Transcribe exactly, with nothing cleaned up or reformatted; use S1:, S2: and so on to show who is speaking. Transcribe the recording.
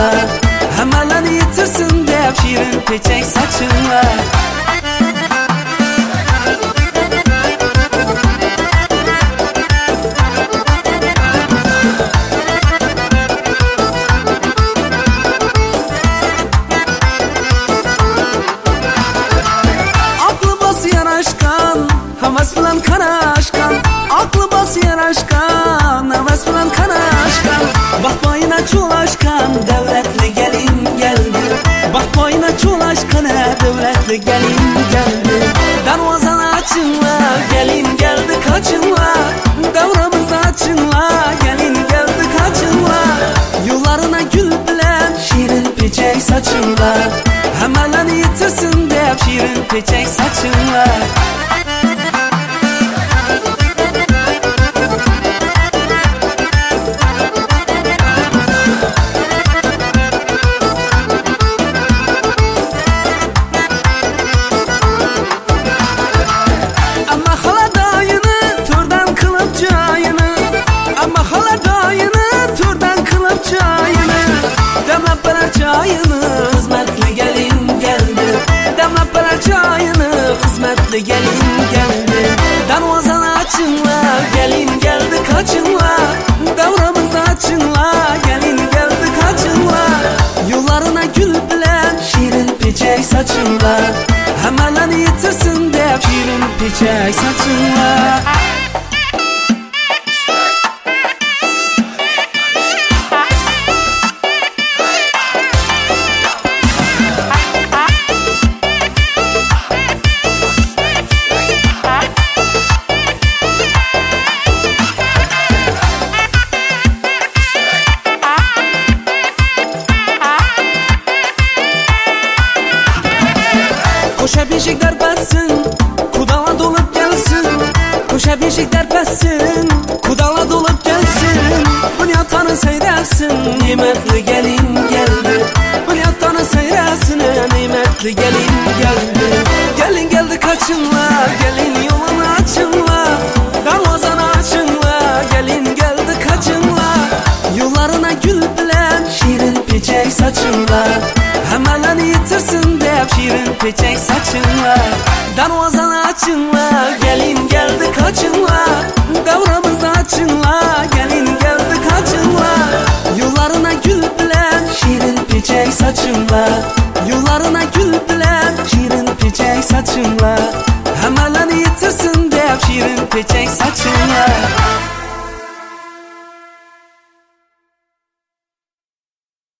S1: saçınla, hemen yitirsin de şirin peçek saçınla. Aklı basıyan aşkan, havas bilan kana aşkan. Aklı basıyan aşkan, havas bilan kana aşkan. Bak boyuna çolaşkan, devletli gelin geldi. Bak boyuna çolaşkan, devletli gelin geldi. Darvazanı açınla, gelin geldi kaçınla. Davramızı açınla, gelin geldi kaçınla. Yollarına gül bilen şirin peçek saçınla, hemen yitirsin de şirin peçek saçınla. Hizmetli gelin geldi, demlep bana çayını. Hizmetli gelin geldi, darvazanı açınla, gelin geldi kaçınla. Davramızı açınla, gelin geldi kaçınla. Yollarına gül bilen şirin peçek saçınla, hemen yitirsin de şirin peçek saçınla. Koşa beşikler basın, kudala dolup gelsin. Koşa beşikler basın, kudala dolup gelsin. Bunyatanı seyretsin, nimetli gelin geldi. Bunyatanı seyretsin, nimetli gelin geldi. Gelin geldi kaçınla, gelin yolunu açınla. Darvazanı açınla, gelin geldi kaçınla. Yollarına gül bilen şirin peçek saçınla, hemen yitirsin de şirin peçek saçınla. Darvazanı açınla, gelin geldi kaçınla. Davramızı açınla, gelin geldi kaçınla. Yollarına gül bilen şirin peçek saçınla, yollarına gül bilen şirin peçek saçınla, hemen yitirsin de şirin peçek saçınla.